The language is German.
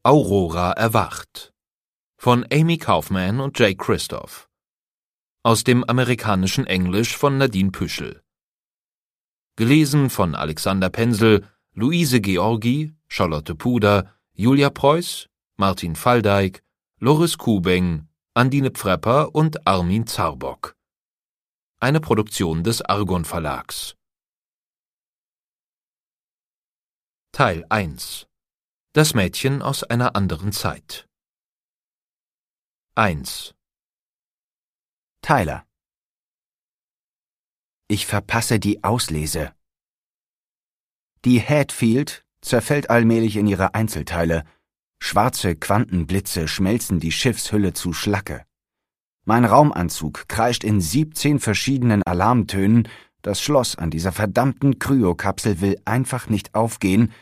Aurora erwacht von Amy Kaufman und Jake Christoph. Aus dem amerikanischen Englisch von Nadine Püschel. Gelesen von Alexander Pensel, Luise Georgi, Charlotte Puder, Julia Preuß, Martin Falldeick, Loris Kubeng, Andine Pfrepper und Armin Zarbock. Eine Produktion des Argon Verlags. Teil 1. Das Mädchen aus einer anderen Zeit. 1. Tyler. Ich verpasse die Auslese. Die Hatfield zerfällt allmählich in ihre Einzelteile. Schwarze Quantenblitze schmelzen die Schiffshülle zu Schlacke. Mein Raumanzug kreischt in 17 verschiedenen Alarmtönen, das Schloss an dieser verdammten Kryokapsel will einfach nicht aufgehen,